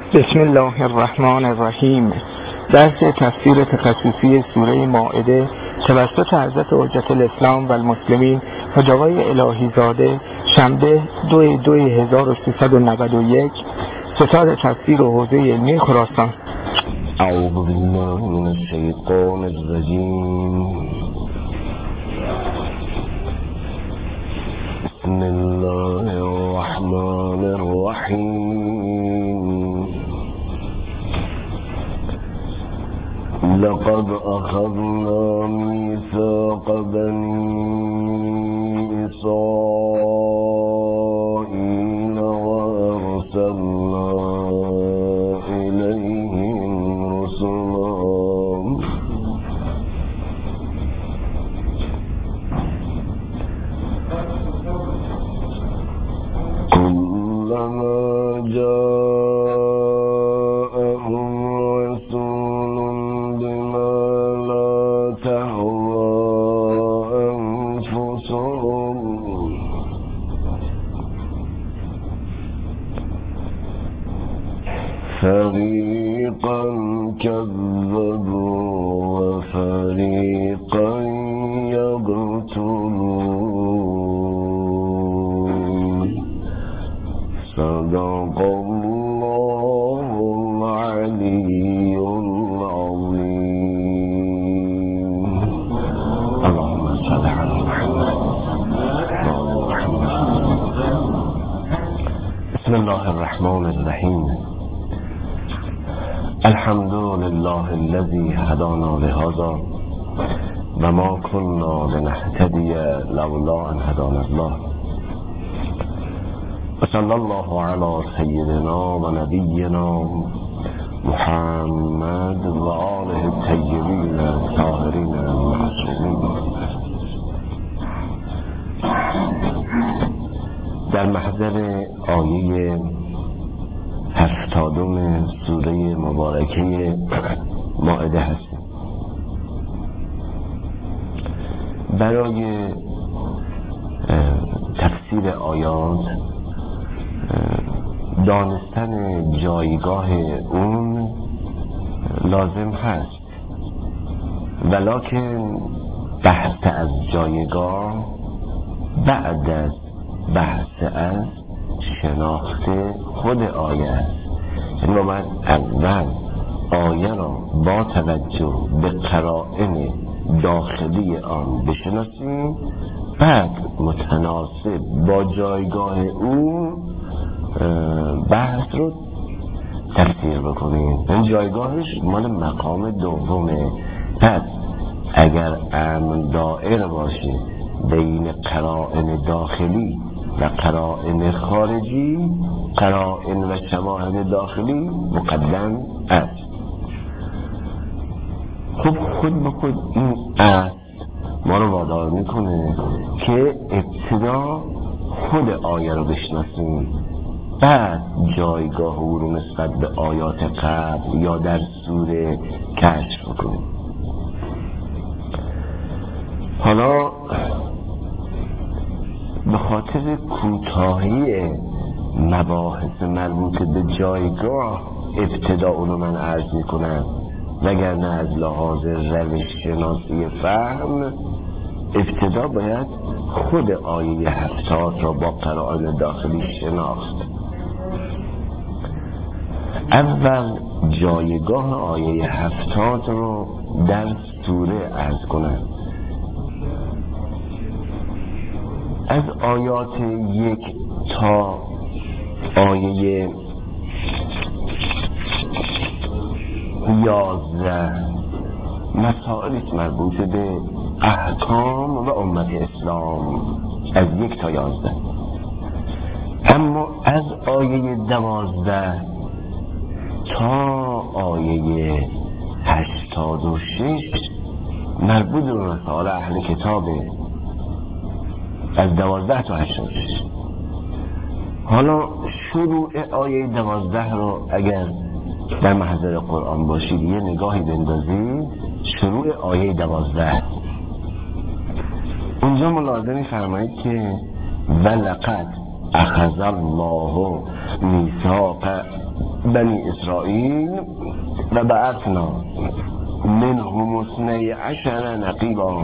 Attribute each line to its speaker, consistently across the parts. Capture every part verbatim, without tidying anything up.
Speaker 1: بسم الله الرحمن الرحیم. درس تفسیر تخصصی سوره مائده توسط حضرت حجت الاسلام و المسلمین حاج آقای الهی زاده، شنبه دو دو هزار و سیصد و نود و یک، ستاد تفسیر و حوزه علمی خراسان.
Speaker 2: اعوذ بالله من الشیطان الرجیم. بسم الله الرحمن الرحیم. لقد أخذنا ميثاق بني إسرائيل وأرسلنا إليهم رسلا كلما جاءهم رسول بما لا تهوى أنفسهم فريقا كذبوا وفريقا يقتلون. صدق الله العلي العظيم. اللهم صل على محمد. بسم الله الرحمن الرحيم. الحمد لله الذي هدانا لهذا وما كنا لنهتدي لولا أن هدانا الله. وصلى الله على سيدنا ونبينا محمد وآله الطيبين الطاهرين المعصومين. در محضر آیه هفتادم سوره مبارکه مائده هستیم. برای تفسیر آیات دانستن جایگاه اون لازم هست، ولکن بحث از جایگاه بعد از بحث از شناخت خود آیه است. این رو باید اول آیه را با توجه به قرائن داخلی آن بشناسیم، بعد متناسب با جایگاه او بحث رو تفسیر بکنیم. این جایگاهش مال مقام دومه. پس اگر امر دائر باشه بین قرائن داخلی و قرائن خارجی، قرائن و شواهد داخلی مقدم است. خب خود به خود این است ما رو وادار میکنه که ابتدا خود آیه رو بشناسیم، بعد جایگاه او رو نسبت به آیات قبل یا در سوره کشف کنیم. حالا به خاطر کوتاهی مباحث مربوط به جایگاه ابتدا اونو من عرض میکنم، وگرنه از لحاظ روش شناسی فهم ابتدا باید خود آیه هفتاد را با قرائن داخلی شناخت. اول جایگاه آیه هفتاد رو در سوره عرض کنم. از آیات یک تا آیه یازده مسائل مربوط به احکام و امت اسلام از یک تا یازده. اما از آیه دوازده تا آیه هشتاد و شش مربوط به مسائل اهل کتابه، از دوازده تا هشتاد و شش. حالا شروع آیه دوازده رو اگر در محضر قرآن باشید یه نگاهی بندازید. شروع آیه دوازده اونجا ملاحظه فرمایید که ولقد اخذ الله میثاق بنی اسرائیل و بعثنا منهم اثنی عشر نقیبا.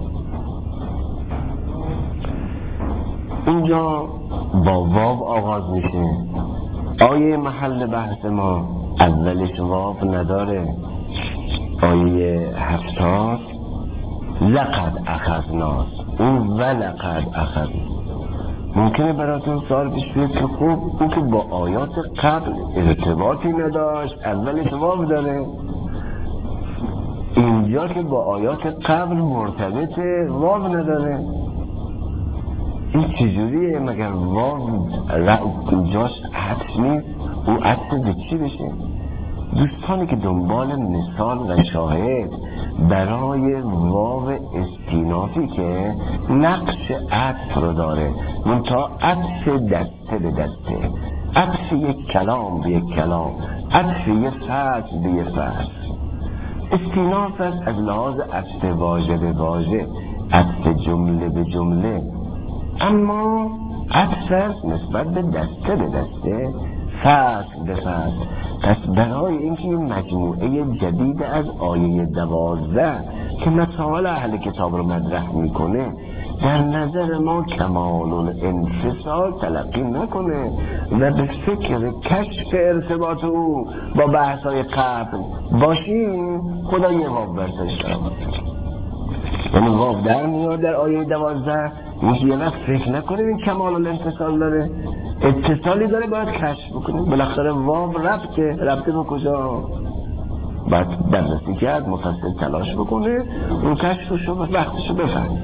Speaker 2: اینجا با واو آغاز میشه. آیه محل بحث ما اولش واو نداره. آیه هفتاد لقد اخذنا، اون ولقد اخذ. ممکنه براتون سوال پیش بیاد که خب اون که با آیات قبل ارتباطی نداشت، اولش واو داره، اینجا که با آیات قبل مرتبطه واو نداره. این چجوریه؟ مگر واو جاش عطف نیست؟ او عطف به چی بشه؟ دوستانی که دنبال مثال و شاهد برای واو استینافی که نقش عطف رو داره، منتها عطف دسته به دسته، عطف یک کلام به یک کلام، عطف یک فصل به یک فصل. استیناف است از لحاظ عطف واژه به واژه، عطف جمله به جمله، اما عطف است نسبت به دسته به دسته، فصل به فصل. پس برای اینکه این مجموعه جدید از آیه دوازده که مطالب اهل کتاب رو مطرح میکنه در نظر ما کمال الانفصال تلقی نکنه و به فکر کشف ارتباط او با بحث‌های قبل باشیم، خدا یه واو برسش دارم. یعنی واو در میاد در آیه دوازده، اینکه یه وقت فکر نکنیم این کمال الانفصال داره، اتصالی داره، باید کشف بکنیم. بالاخره واو ربطه، ربطه به کجا؟ باید بررسی کرد، مفصل تلاش بکنه، اون کشفشو وقتشو بفهم.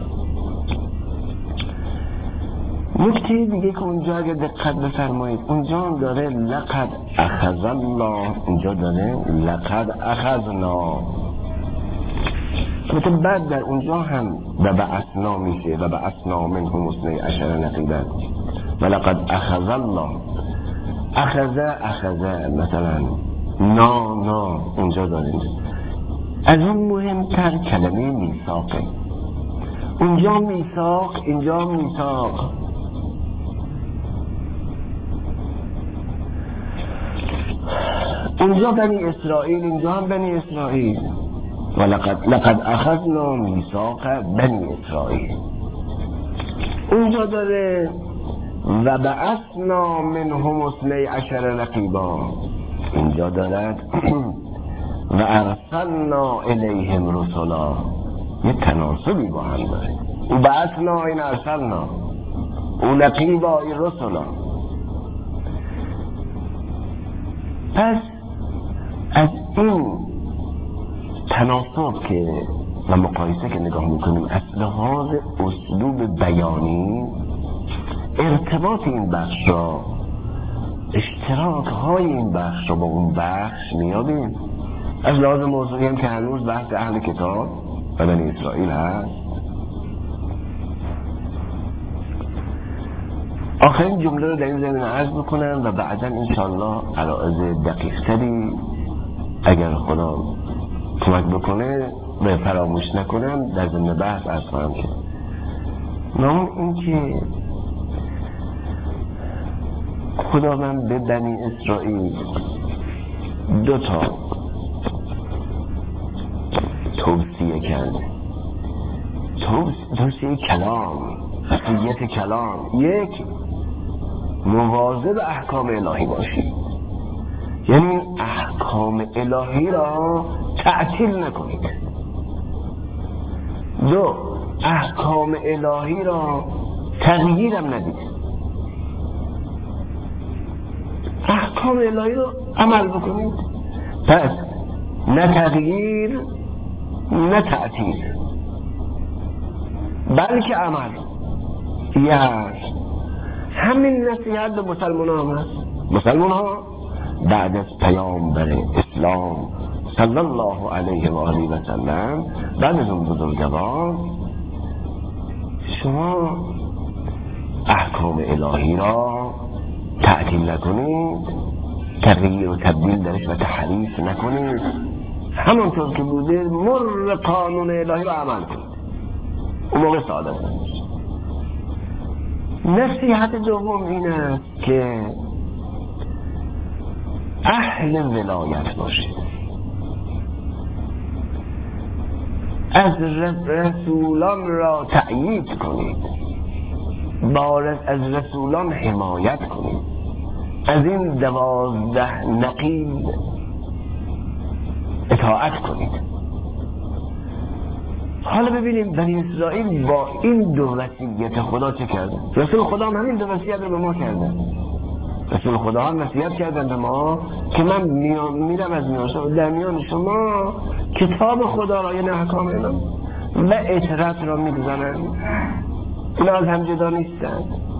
Speaker 2: نکته دیگه که اونجا اگه دقت بفرمایید، اونجا داره لقد اخذ الله، اونجا داره لقد اخذنا. البته بعد در اونجا هم و بعثنا میشه و بعثنا منهم اثنی عشر نقیبا و لقد اخذ الله. اخذ اخذ مثلا نا نا اونجا داریم. از اون مهمتر کلمه میثاقه. اونجا میثاق، اینجا میثاق. اونجا بنی اسرائیل، اینجا هم بنی اسرائیل. ولقد لقد اخذنا میثاق بنی اسرائیل. اونجا داره و بعثنا منهم اثنی عشر نقیبا. اینجا دارد و ارسلنا الیهم رسلا. یه تناسبی با هم داره. و بعثنا این ارسلنا، و نقیبا این رسلا. پس از این تناسب که و مقایسه که نگاه میکنیم از لحاظ اسلوب بیانی، ارتباط این بخش را، اشتراک های این بخش را با اون بخش میابیم. از لحاظ موضوعی هم که هنوز بحث اهل کتاب و بنی اسرائیل هست. آخرین جمله رو در این زمینه عرض بکنم و بعدا انشاءالله عرائض دقیق تری اگر خدا کمک بکنه و فراموش نکنم در ضمن بحث عرض خواهم کرد. نام این که خداوند به بنی اسرائیل دو تا توصیه کرد. توصیه کلام، وصیت کلام. یک، مواظب احکام الهی باشی، یعنی احکام الهی را تعطیل نکنید. دو، احکام الهی را تغییر هم ندید. احکام الهی را عمل بکنید. پس نه تغییر نه تعطیل، بلکه عمل. یه هست همین نصیحت به مسلمان ها هست. مسلمان ها بعد از پیامبر اسلام صلی الله علیه و آله و سلم، بعد از اون بزرگوار، شما احکام الهی را تعطیل نکنید، تغییر و تبدیل درش و تحریف نکنید، همونطور که بوده مر قانون الهی را عمل کنید. اون موقع سعادت نمیشه. نصیحت دوم این است که اهل ولایت باشید، از رسولان را تأیید کنید، بارد از رسولان حمایت کنید، از این دوازده نقیب اطاعت کنید. حالا ببینیم بنی اسرائیل با این دو وصیت خدا چه کردن. رسول خدا هم همین دو وصیت رو به ما کردن. رسول خدا هم وصیت کردن به ما که من میرم از میان شما، در میان شما کتاب خدا را، یعنی احکام اینا و اطرت را میگذارن. اینا از هم جدا نیستن.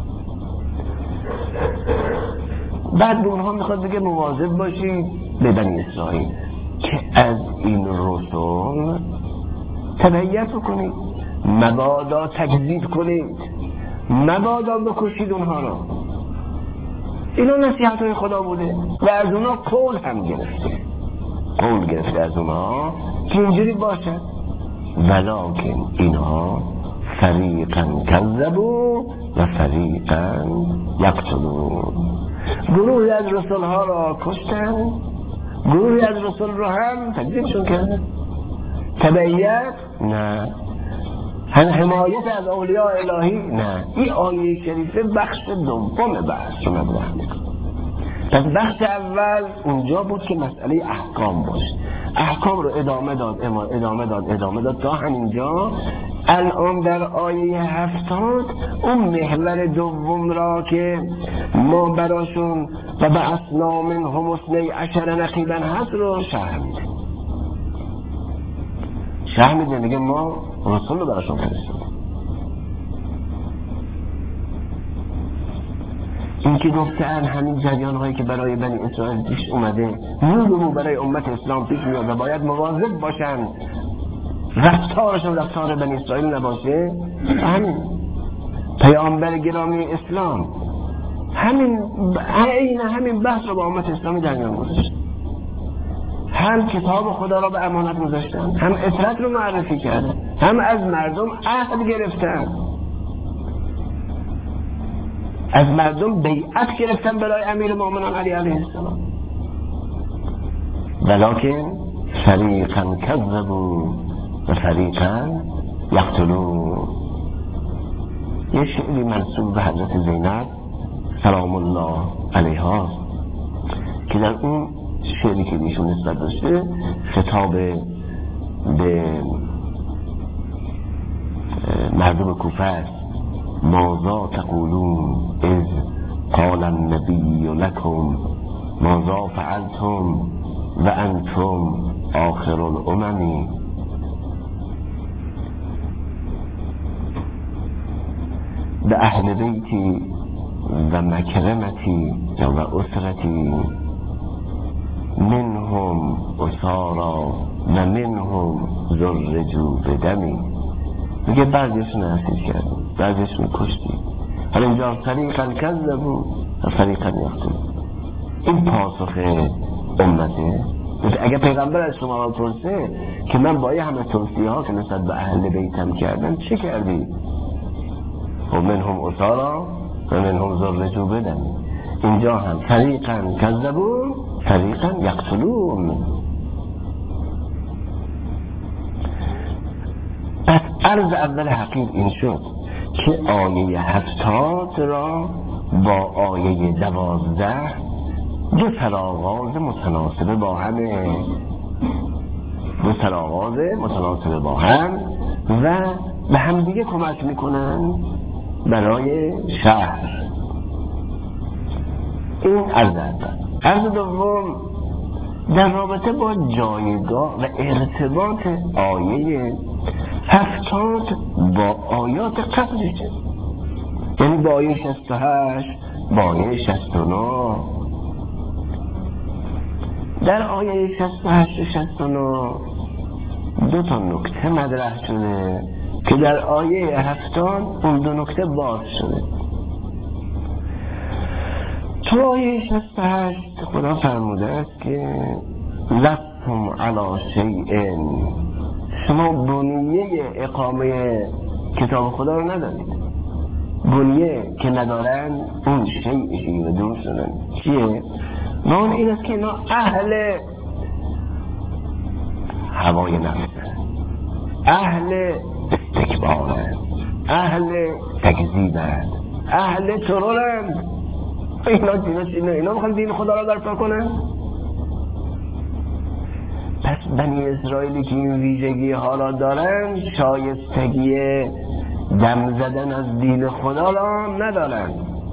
Speaker 2: بعد به اونها میخواد بگه مواظب باشید به بنی اسرائیل که از این رسول تبعیت کنید، مبادا تکذیب کنید، مبادا بکشید اونها را. اینا نصیحت های خدا بوده و از اونها قول هم گرفته، قول گرفته از اونها که اینجوری باشه. ولکن اینها فریقا کذبوا و فریقا یقتلون، گروهی از رسول ها را کشتن، گروهی از رسول را هم تکذیبشون کردن. تبعیت نه، هم حمایت از اولیاء الهی نه. این آیه شریفه بخش دوم بحث رو مطرح میکنه. پس بخش اول اونجا بود که مسئله احکام باشه، احکام رو ادامه داد ادامه داد ادامه داد تا همینجا. الان در آیه هفتاد اون محور دوم را که ما براشون و به اسنام هم اثنی عشر نقیبا هست رو شرح میده. شرح میده میگه ما رسول رو براشون فرستادیم. این که گفتن همین جریان هایی که برای بنی اسرائیل پیش اومده نورو برای امت اسلام پیش میاد و باید مواظب باشن رفتارشون رفتار بنی اسرائیل نباشه. همین پیامبر گرامی اسلام همین عین همین بحث رو با امت اسلامی در میان گذاشت. هم کتاب خدا را به امانت گذاشتن، هم اطرت رو معرفی کردن، هم از مردم عهد گرفتن، از مردم بیعت گرفتن برای امیر مومنان علی علیه السلام. ولکن فریقا کذبوا و فریقا یقتلون. یه شعری منسوب به حضرت زینب سلام الله علیها که در اون شعری که ایشون نسبت داشته خطاب به مردم کوفه است. ماذا تقولون اذ قال النبی لكم ماذا فعلتم و انتم آخر الامم. به اهل بیتی و مکرمتی و اسرتی منهم اسارا و منهم زرجو بدمی. میگه بعضیشون اسیر کردیم، بعضیشون کشتیم. حالا اینجا فریقا کذبوا و فریقا یقتلون. این پاسخ امته. اگه پیغمبر از شما را پرسه که من با یه همه توصیه ها که نسبت به اهل بیتم کردم چه کردی؟ و منهم اسارا و منهم زرجو بدمی. اینجا هم فریقا کذبوا فریقا یقتلون. پس عرض اول حقیق این شد که آیه هفتاد را با آیه دوازده دو سرآغاز متناسب با همه، دو سرآغاز متناسب با هم و به همدیگه کمک میکنن برای شهر. این عرض اول. عرض دوم در رابطه با جایگاه و ارتباط آیه هفتاد با آیات قبلش، یعنی با آیه شصت و هشت با آیه شصت و نه. در آیه شصت و هشت و شصت و نه دو تا نکته مطرح شده که در آیه هفتاد اون دو نکته باز شده. تو آیه شصت و هشت خدا فرموده است که لستم علی شیء، شما بنیه اقامه کتاب خدا رو ندارید. بنیه که ندارن اون شیء شیء و دون شدن چیه؟ نان این است که اینا اهل هوای نفسه، اهل استکبارند، اهل تکذیبند، اهل ترورند. اینا دینا چینه، اینا میخوان دین خدا را برپا کنن. پس بنی اسرائیلی که این ویژگی ها را دارن شایستگی دم زدن از دین خدا را ندارن.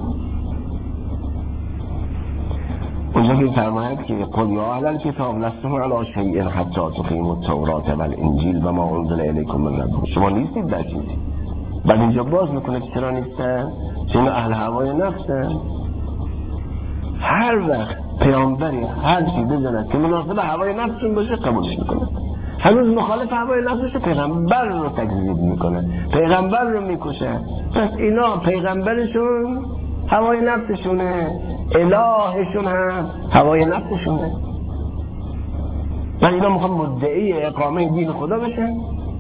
Speaker 2: اونجا که فرماید که قل یا اهل الکتاب لستم علی شیء حتی تقیموا التوراة والانجیل و ما انزل الیکم من ربکم، شما نیستید در چیزی. بعد اینجا باز میکنه که چرا نیستن؟ چون اهل هوای نفسن. هر وقت پیامبری هر چی بزند که مناسب هوای نفسشون باشه قبولش میکنه. هنوز مخالف هوای نفسش پیغمبر رو تکذیب میکنه، پیغمبر رو میکشه. پس اینا پیغمبرشون هوای نفسشونه، الهشون هم هوای نفسشونه. من اینا میخوام مدعی اقامه دین خدا بشن.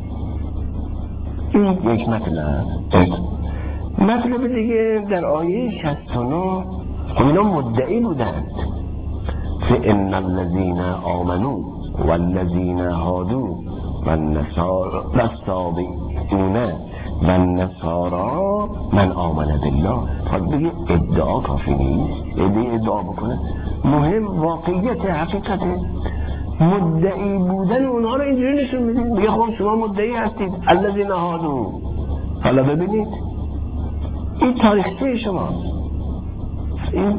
Speaker 2: این یک مطلب. مطلب دیگه در آیه شصت و نه اینا مدعی بودند فإن الذين آمنوا والذين هادوا والنصارى والصابئون والنصارى من آمن بالله. خواهد بگه ادعا کافی نیست، ادعا ادعا بکنه. مهم واقعیت حقیقته. مدعی بودن اونها رو اینجوری نشون میدید. بگه خب شما مدعی هستید الذين هادوا. حالا ببینید این تاریخچه شماست، این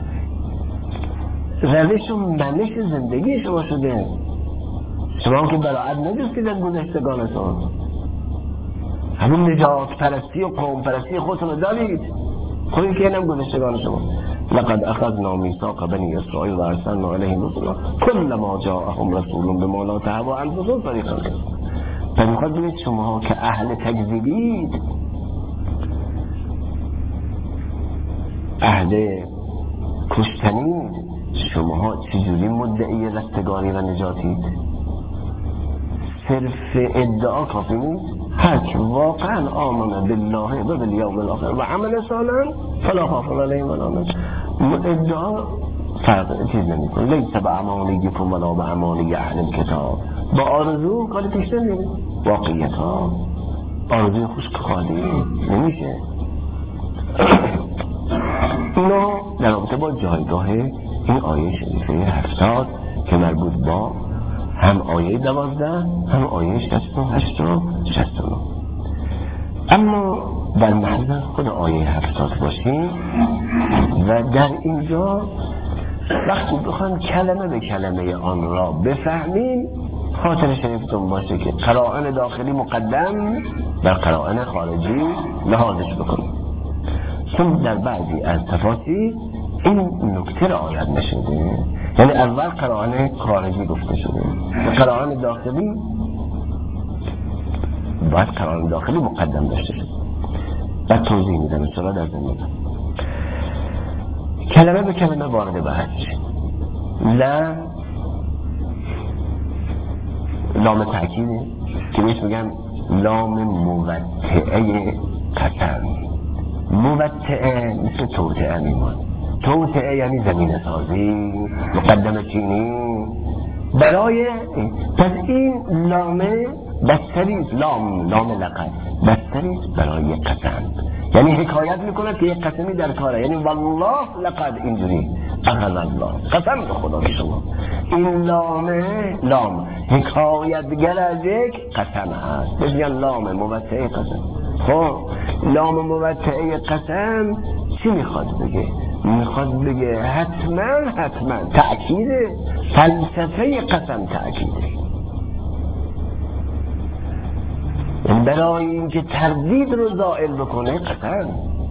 Speaker 2: روش و منش زندگی شما شده. شما هم که براعت نجستید از گذشتگانتون، همین نجات پرستی و قوم پرستی خودتون رو دارید. خودی که اینم گذشتگان شما. لقد اخذنا میثاق بنی اسرائیل و ارسلنا علیهم رسلا کلما جاءهم رسول بما لا تهوی انفسهم فریقا کفروا. پس میخواد بگید شما که اهل تکذیبید، اهل کشتنید، شماها چجوری مدعی رستگاری و نجاتید؟ صرف ادعا کافی نیست. هر که واقعا آمن بالله و بالیوم الاخر و عمل صالحا فلا خوف علیهم ولا هم یحزنون. ادعا فرق چیز نمیکنه. لیس بامانیکم ولا بامانی اهل الکتاب. با آرزو کاری پیش نمیره. واقعیت ها آرزوی خشک خالی نمیشه. اینا در رابطه با جایگاه این آیه شریفه هفتاد که مربوط با هم آیه دوازده هم آیه شصت و هشت و شصت و نه. اما در محضر خود آیه هفتاد باشیم و در اینجا وقتی بخوام کلمه به کلمه آن را بفهمیم، خاطر شریفتون باشه که قرائن داخلی مقدم بر قرائن خارجی لحاظش بکنیم. چون در بعضی از تفاسیر این نکته رعایت نشده، یعنی اول قرائن خارجی گفته شده و قرائن داخلی باید قرائن داخلی مقدم داشته شده. بعد توضیح میدم ان شاءالله در زمین. کلمه به کلمه وارد بحث لا لام تأکیده که بهش میگن لام موطئه قسم. موطئه مثل توطئه میمان. توطئه یعنی زمین سازی، مقدمه چینی برای. پس این لامه بستریست، لام لام لقب بستریست برای قسم، یعنی حکایت میکنه که یک قسمی در کاره، یعنی والله لقد اینجوری اخذ الله قسم به خدا که شما. این لامه لام حکایتگر از یک قسم هست، بگن لام موطئه قسم. خب لام موطئه قسم چی میخواد بگه؟ میخواد بگه حتما حتما تأکید فلسفه قسم تأکیده، برای اینکه تردید رو زائل بکنه قسم.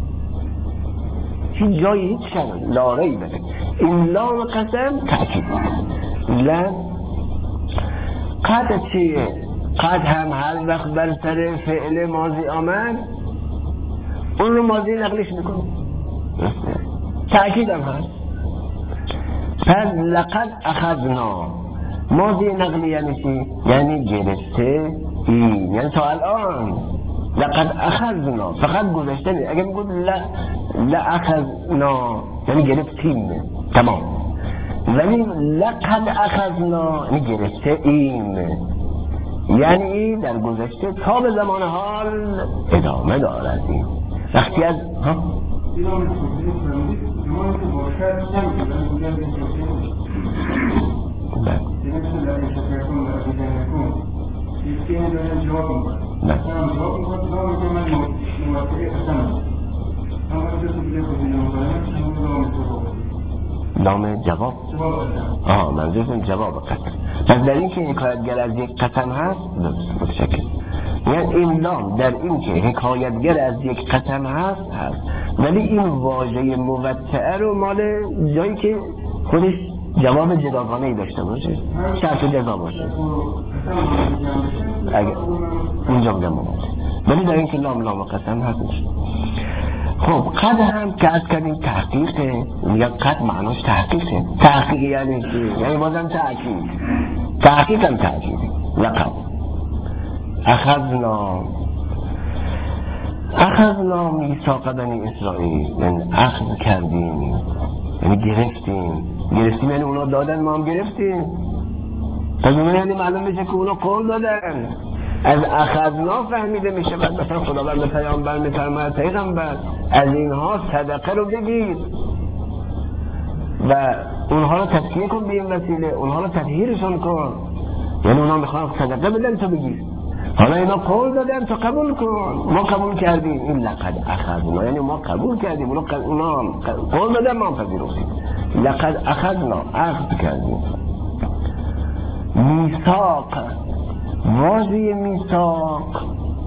Speaker 2: هیچ جایی هیچ شد لارهی بده. این لام قسم تأکید لن قد چیه؟ قد هم هر وقت بر سر فعل ماضی آمد اون رو ماضی نقلش میکنه، تأکید هم هست. پس لقد اخذنا ماضی نقلی یعنی چی؟ یعنی گرفته این، یعنی تا الان لقد اخذنا فقط گذشته نیست. اگه میگود لا اخذنا یعنی گرفتیم تمام. ولی لقد اخذنا یعنی گرفته ایم، یعنی در گذشته تا به زمان حال ادامه دارد. این وقتی از ها نام جواب آه منظورتون جواب قسم. پس در این که حکایتگر از یک قسم هست متشکر، یعنی این لام در این که حکایتگر از یک قسم هست هست، ولی این واژه موطئه رو مال جایی که خودش جواب جداگانه ای داشته باشه، شرط و جزا باشه، اگر اونجا بگم موطئ، ولی در این که لام لام قسم هست میشه. خب قد هم که از کردیم تحقیقه، میگه قد معناش تحقیقه. تحقیق یعنی چی؟ یعنی بازم تحقیق، تحقیق هم تحقیق. لقد اخذنا اخذنا میثاق بنی اسرائیل، یعنی اخذ کردیم، یعنی گرفتیم. گرفتیم یعنی اونا دادن ما هم گرفتیم. پس اون یعنی معلوم میشه که اونا قول دادن. از اخذنا فهمیده میشه. بعد مثلا خداوند به پیامبر میفرماید پیغمبر از اینها صدقه رو بگیر و اونها رو تزکیه کن به این وسیله، اونها رو تطهیرشون کن. یعنی اونها میخوان صدقه بدن تو بگیر. حالا اینا قول دادن تو قبول کن، ما قبول کردیم. این لقد اخذنا یعنی ما قبول کردیم، اونا قول دادن ما هم پذیرفتیم. لقد اخذنا اخذ کردیم. میثاق، واژه میثاق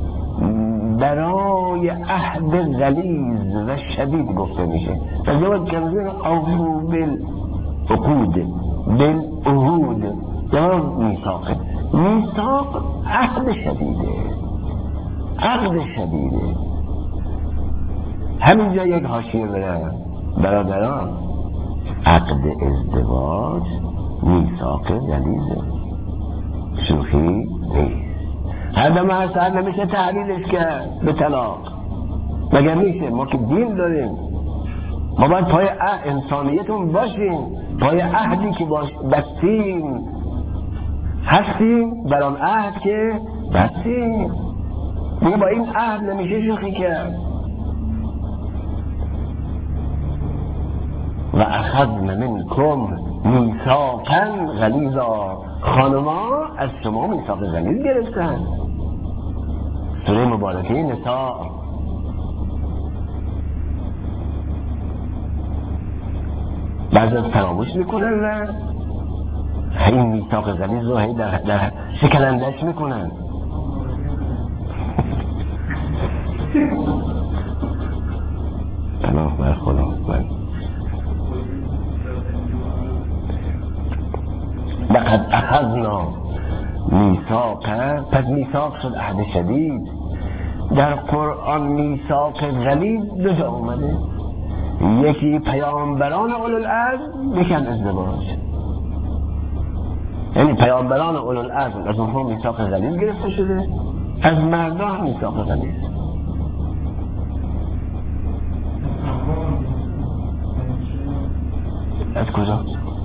Speaker 2: برای عهد غلیظ و شدید گفته میشه. فجواب کنزین اوفو بالعقود بالعهود، جواب میثاقه. میثاق عهد شدیده، عهد شدیده. همینجا یک حاشیه برای برادران، عقد ازدواج میثاق غلیظه، شوخی نیست. هر دم هست هر نمیشه تحلیلش کرد به طلاق، مگر میشه؟ ما که دین داریم، ما باید پای انسانیتون باشیم، پای عهدی که باش بستیم هستیم، بر آن عهد که بستیم. دیگه با این عهد نمیشه شوخی کرد. و اخذنا منکم میثاقا غلیظا، خانما از شما میثاق غلیظ گرفتن. سوره مبارکه نساء. بعضی از فراموش میکنن و این میثاق غلیظ رو هی در, در شکنندش میکنن. پناه بر خدا. لقد اخذنا میثاق، پس میثاق شد عهد شدید. در قرآن میثاق غلیظ دو جا اومده، یکی پیامبران اولوالعزم، یکی هم ازدواج. یعنی پیامبران اولوالعزم از اونها میثاق غلیظ گرفته شده، از مردان هم میثاق غلیظ. از کجا؟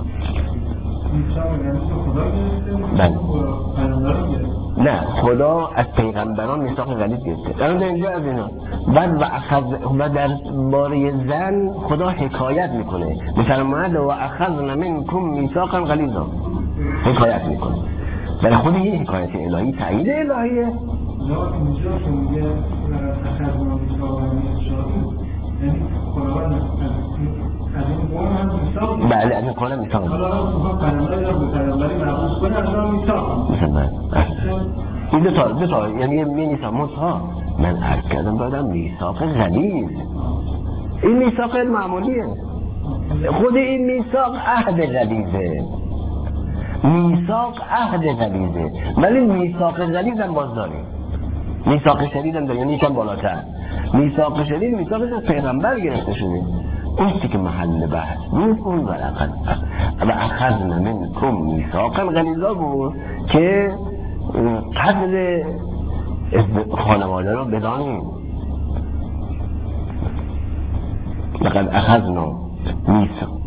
Speaker 2: بله. نه، خدا از پیغمبران میثاق غلیظ گرفته. در اینجا از اینا بعد و اخذ و در باره زن خدا حکایت میکنه، میفرماید و اخذنا منکم میثاقا غلیظا، حکایت میکنه. ولی خود این حکایت الهی، تایید الهیه.
Speaker 3: اینجا که میگه اخذنا میثاقا یعنی خداوند از این قوم هم میثاق،
Speaker 2: بله از این قوم میثاق،
Speaker 3: حالا اونها پیامبری رو به پیامبری مبعوث کنه از اون میثاق.
Speaker 2: مثلا این دو تا دو تا یعنی یه میثاق مصها. من عرض کردم دادم میثاق غلیظ. این میثاق معمولیه، خود این میثاق عهد غلیظه. میثاق عهد غلیظه، ولی میثاق غلیظ هم باز داریم. میثاق شدید هم داریم، یعنی یکم بالاتر. میثاق شدید میثاقش از پیغمبر گرفته شده، اونی که محل بحث بود اون ولقد و اخذنا منکم میثاقا غلیظا بود که قدر خانواده رو بدانیم. لقد اخذنا میثاق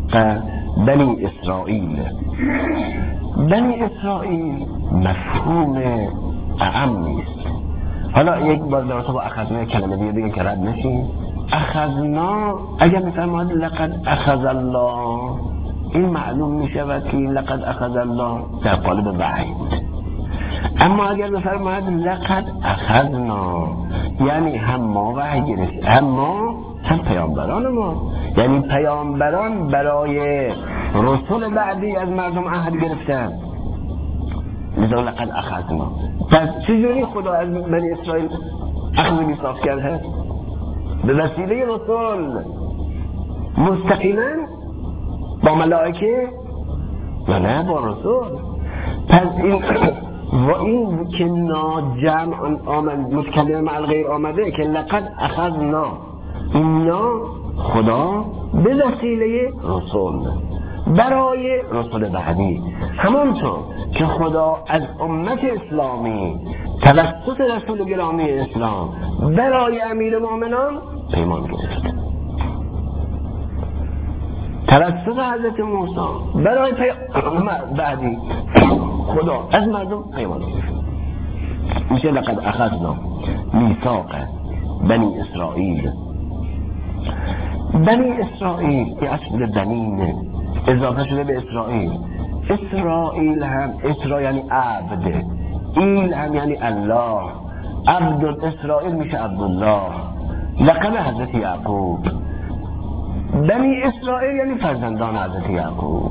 Speaker 2: بنی اسرائیل. بنی اسرائیل مفهوم اعم نیست. حالا یک بار در تو با اخذنا کلمه دیگه بگیم که رد نشیم. اخذنا اگر میفرماید لقد اخذ الله، این معلوم میشود که لقد اخذ الله در قالب وحی بود. اما اگر بفرماید لقد اخذنا یعنی هم ما وحی گرفت، هم ما هم پیامبران ما، یعنی پیامبران برای رسول بعدی از مردم عهد گرفتن. لذا لقد اخذنا. پس چجوری خدا از بنی اسرائیل اخذ میثاق کرده؟ به وسیله رسول مستقیما با ملائکه یا نه با رسول. پس این و این که ناجمع آمد متکلم مع الغیر آمده که لقد اخذنا، اینا خدا به وسیله رسول برای رسول بعدی، همانطور که خدا از امت اسلامی توسط رسول گرامی اسلام برای امیر مومنان پیمان گرفت، توسط حضرت موسی برای پیامبر بعدی خدا از مردم پیمان گرفت. میشه لقد اخذنا میثاق بنی اسرائیل. بنی اسرائیل که اصل بنین اضافه شده به اسرائیل. اسرائیل هم اسرا یعنی عبد، ایل هم یعنی الله، عبد اسرائیل میشه عبدالله، لقب حضرت یعقوب. بنی اسرائیل یعنی فرزندان حضرت یعقوب،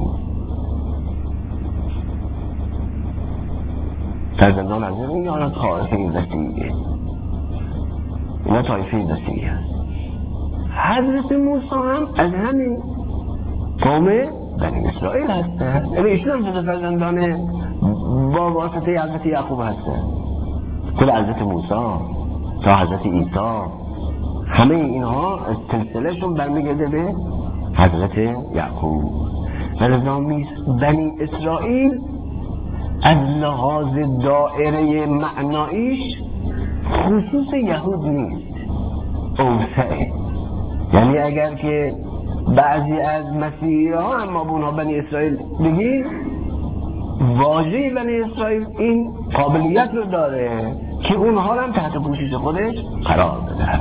Speaker 2: فرزندان حضرت این یعنی طایفه وسیعه، اینا طایفه وسیعه. حضرت موسی هم از همین قوم بنی اسرائیل هستن، یعنی ایشون هم جز فرزندان با واسطه حضرت یعقوب هستن. کل حضرت موسی تا حضرت عیسی همه اینها از سلسلهشون برمیگرده به حضرت یعقوب. ولذا بنی اسرائیل از لحاظ دائره معناییش خصوص یهود نیست، اوسعه. یعنی اگر که بعضی از مسیحی ها اما بونها بنی اسرائیل بگی، واژه بنی اسرائیل این قابلیت رو داره که اونها رو هم تحت پوشش خودش قرار بده.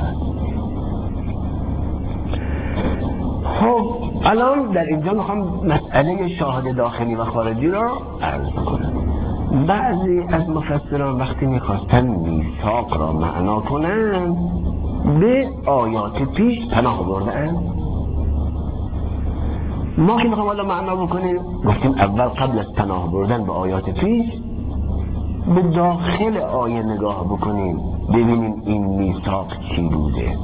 Speaker 2: خب الان در اینجا میخوام مسئله شاهد داخلی و خارجی رو عرض کنم. بعضی از مفسران وقتی میخواستن میثاق را معنا کنن به آیات پیش پناه بردن. ما که میخوام حالا معنا بکنیم گفتیم اول قبل از پناه بردن به آیات پیش به داخل آیه نگاه بکنیم ببینیم این میثاق چی بوده.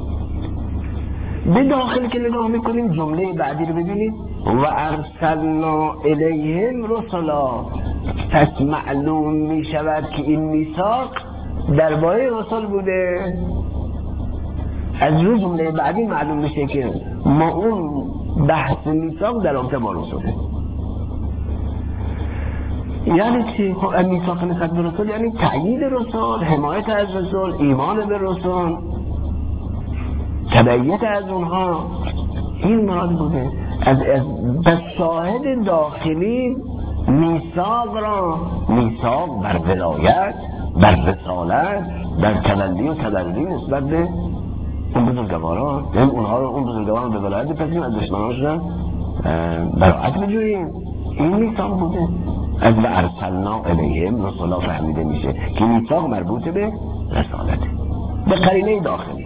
Speaker 2: به داخل که نگاه میکنیم جمله بعدی رو ببینید و ارسلنا الیهم رسلا. پس معلوم میشود که این میثاق درباره رسول بوده. از روی جمله بعدی معلوم میشه که ما اون بحث میثاق در رابطه با رسوله. یعنی چی؟ خب میثاق نسبت به رسول یعنی تأیید رسول، حمایت از رسول، ایمان به رسول، تبعیت از اونها، این مراد بوده. از از شاهد داخلی میثاق را میثاق بر ولایت، بر رسالت، بر تولي و تبری نسبت به اون بزرگواران، یعنی اونها رو اون بزرگواران به ولایت بپذیریم، از دشمنانشون براءت بجوییم. این میثاق بوده. از و ارسلنا الیهم رسولا فهمیده میشه که میثاق مربوط به رسالت، به قرینه داخلی.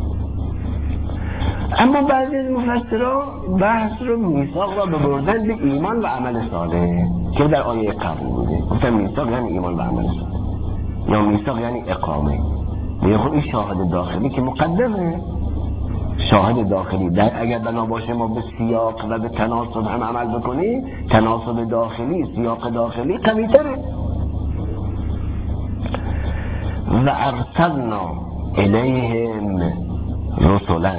Speaker 2: اما بعضی از مفسران بحث رو میثاق را ببردن به ایمان و عمل صالح که در آیه قبل بوده. گفتن میثاق یعنی ایمان و عمل صالح، یا میثاق یعنی اقامه. میگه خب این شاهد داخلی که مقدمه، شاهد داخلی در اگر بنا باشه ما به سیاق و به تناسب هم عمل بکنیم، تناسب داخلی سیاق داخلی قوی تره. و ارسلنا الیهم رسولا،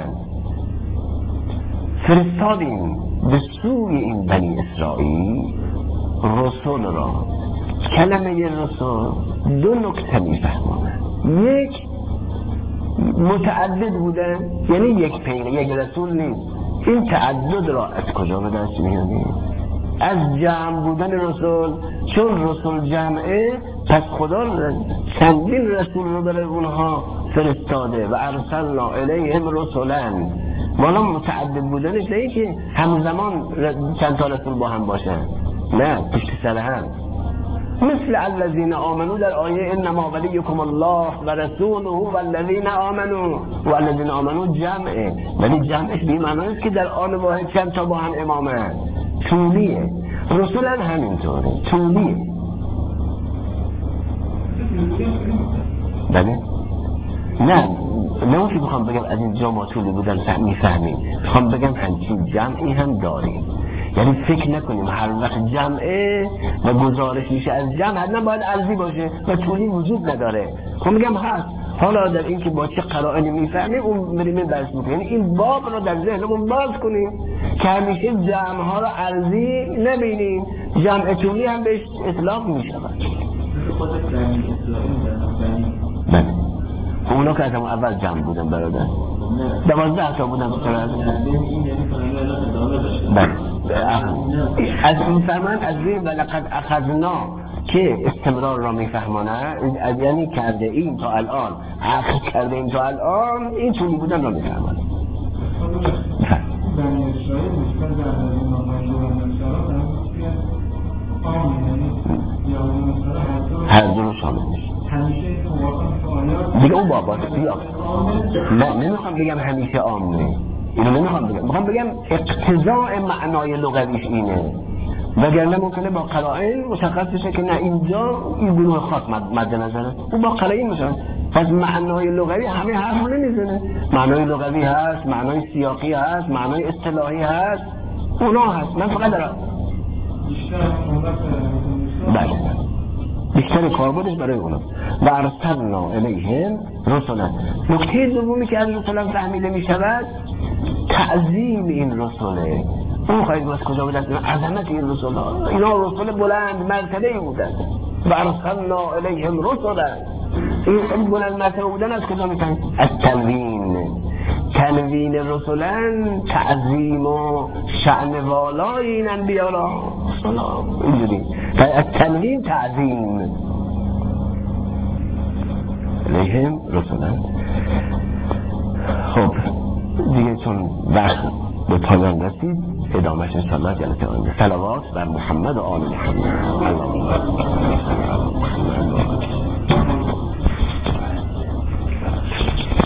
Speaker 2: فرستادیم به سوی این بنی اسرائیل رسول را. کلمه رسول دو نکته میفهمونه. یک، متعدد بودن، یعنی یک پیغمبر، یک رسول نیست، این تعدد را از کجا به دست میاریم؟ از جمع بودن رسول. چون رسول جمعه، پس خدا چندین رسول رو برای اونها فرستاده و ارسلنا الیهم رسولا. مالا متعدد بودنش نه که همزمان چند تا رسول با هم باشن، نه، پشت سر هم. مثل الذین آمنو در آیه انما ولیکم الله و رسوله و الذین آمنو و الذین آمنو جمعه، ولی جمعش بی معنی است که در آن واحد چند تا با هم امامه، طولیه. رسولا همینطوره، طولیه. بله؟ نه نه که بخوام بگم از اینجا ما طولی بودن میفهمیم، بخوام بگم همچین جمعی هم داریم. یعنی فکر نکنیم هر وقت جمعه و گزارش میشه از جمع حتما باید ارضی باشه و طولی وجود نداره. خب میگم هست. حالا در این که با چه قرائنی میفهمیم اون بریم بحث میکنیم. یعنی این باب رو در ذهنمون باز کنیم که همیشه جمع ها رو ارضی نبینیم، جمع طولی هم بهش اطلاق میشود. بله. اونا که از همون اول جمع بودن برادر، دوازده تا بودن بسرعت. بله. از این فرمان از این ولقد اخذنا که استمرار را میفهمانه، از یعنی کرده این تا الان، اخذ کرده این تا الان، این طولی بودن را میفهمانه. هر دو رو شامل میشه دیگه. اون بابا سیاه نه، نمیخوام بگم همیشه عامه، اینو نمیخوام بگم، میخوام بگم اقتضاء معنای لغویش اینه، وگرنه ممکنه با قرائن مشخص بشه که نه اینجا این گروه خاص مد نظره، اون با قرائن میشه. پس معنای لغوی همه حرف رو نمیزنه، معنای لغوی هست، معنای سیاقی هست، معنای اصطلاحی هست، اونا هست. من فقط دارم بله بیشتر کاربردش برای اونا. و ارسلنا الیهم رسولا. نکته دومی که از رسولا فهمیده می شود تعظیم این رسوله. اون خواهید باز کجا بودن؟ عظمت این رسول ها، اینا رسول بلند مرتبه بودن. و ارسلنا الیهم رسولا، این بلند مرتبه بودن از کجا می فهمید؟ از تنوین. تنوین رسولن تعظیم و شأن والای این انبیاء را اینجوری، از تنوین تعظیم الیهم رسولن. خب دیگه چون وقت به پایان رسید ادامهش انشاءالله جلسه آینده. صلوات بر محمد و آل محمد.